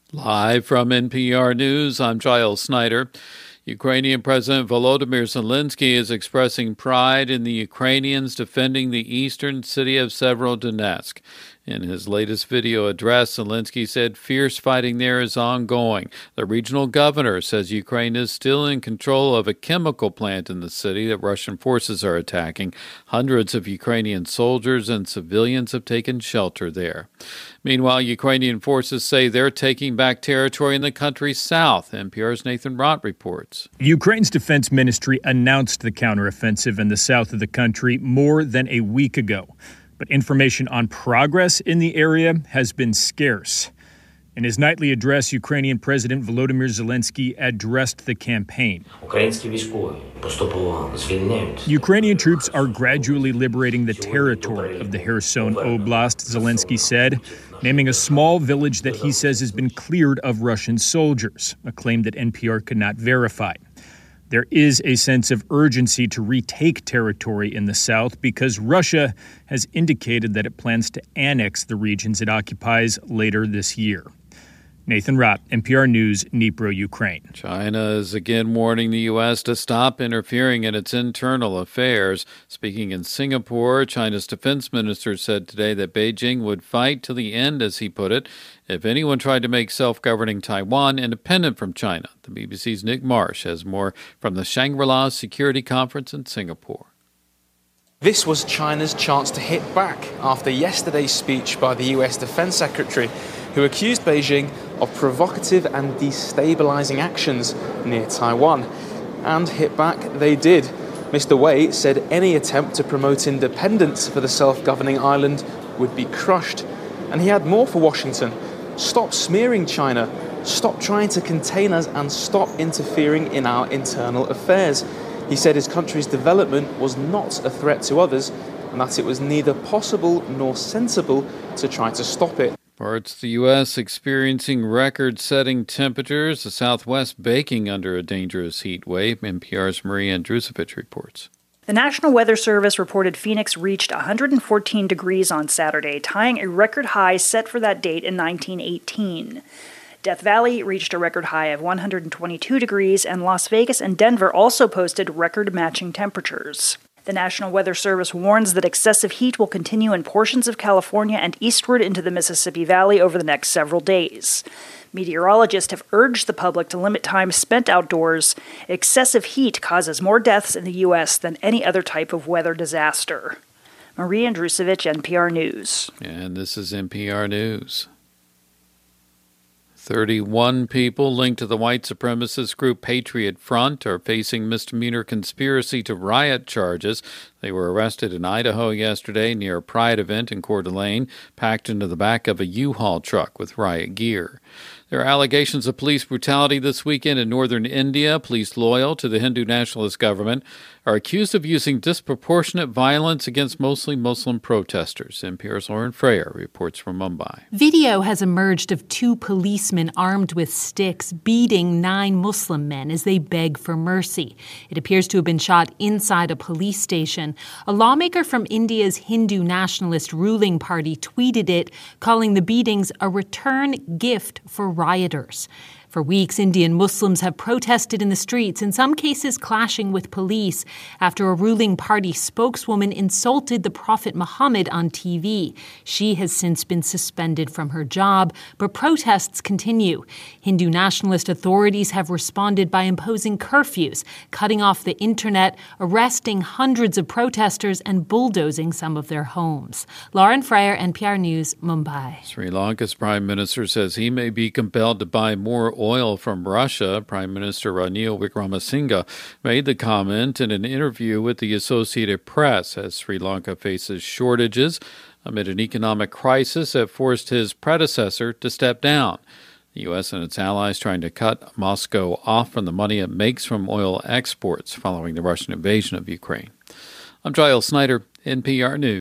Live from NPR News, I'm Giles Snyder. Ukrainian President Volodymyr Zelensky is expressing pride in the Ukrainians defending the eastern city of Severodonetsk. In his latest video address, Zelensky said fierce fighting there is ongoing. The regional governor says Ukraine is still in control of a chemical plant in the city that Russian forces are attacking. Hundreds of Ukrainian soldiers and civilians have taken shelter there. Meanwhile, Ukrainian forces say they're taking back territory in the country's south. NPR's Nathan Rott reports. Ukraine's defense ministry announced the counteroffensive in the south of the country more than a week ago. But information on progress in the area has been scarce. In his nightly address, Ukrainian President Volodymyr Zelensky addressed the campaign. Ukrainian troops are gradually liberating the territory of the Kherson Oblast, Zelensky said, naming a small village that he says has been cleared of Russian soldiers, a claim that NPR could not verify. There is a sense of urgency to retake territory in the south because Russia has indicated that it plans to annex the regions it occupies later this year. Nathan Rott, NPR News, Dnipro, Ukraine. China is again warning the U.S. to stop interfering in its internal affairs. Speaking in Singapore, China's defense minister said today that Beijing would fight to the end, as he put it, if anyone tried to make self-governing Taiwan independent from China. The BBC's Nick Marsh has more from the Shangri-La Security Conference in Singapore. This was China's chance to hit back after yesterday's speech by the U.S. Defense Secretary, who accused Beijing of provocative and destabilizing actions near Taiwan. And hit back they did. Mr. Wei said any attempt to promote independence for the self-governing island would be crushed. And he had more for Washington. Stop smearing China, stop trying to contain us, and stop interfering in our internal affairs. He said his country's development was not a threat to others, and that it was neither possible nor sensible to try to stop it. Parts of the U.S. experiencing record-setting temperatures, the Southwest baking under a dangerous heat wave. NPR's Marie Andrusevich reports. The National Weather Service reported Phoenix reached 114 degrees on Saturday, tying a record high set for that date in 1918. Death Valley reached a record high of 122 degrees, and Las Vegas and Denver also posted record-matching temperatures. The National Weather Service warns that excessive heat will continue in portions of California and eastward into the Mississippi Valley over the next several days. Meteorologists have urged the public to limit time spent outdoors. Excessive heat causes more deaths in the U.S. than any other type of weather disaster. Marie Andrusevich, NPR News. And this is NPR News. 31 people linked to the white supremacist group Patriot Front are facing misdemeanor conspiracy to riot charges. They were arrested in Idaho yesterday near a Pride event in Coeur d'Alene, packed into the back of a U-Haul truck with riot gear. There are allegations of police brutality this weekend in northern India. Police loyal to the Hindu nationalist government are accused of using disproportionate violence against mostly Muslim protesters. NPR's Lauren Freyer reports from Mumbai. Video has emerged of two policemen armed with sticks beating 9 Muslim men as they beg for mercy. It appears to have been shot inside a police station. A lawmaker from India's Hindu nationalist ruling party tweeted it, calling the beatings a return gift for rioters. For weeks, Indian Muslims have protested in the streets, in some cases clashing with police, after a ruling party spokeswoman insulted the Prophet Muhammad on TV. She has since been suspended from her job, but protests continue. Hindu nationalist authorities have responded by imposing curfews, cutting off the internet, arresting hundreds of protesters, and bulldozing some of their homes. Lauren Freyer, NPR News, Mumbai. Sri Lanka's prime minister says he may be compelled to buy more oil from Russia. Prime Minister Ranil Wickremesinghe made the comment in an interview with the Associated Press as Sri Lanka faces shortages amid an economic crisis that forced his predecessor to step down. The U.S. and its allies trying to cut Moscow off from the money it makes from oil exports following the Russian invasion of Ukraine. I'm Giles Snyder, NPR News.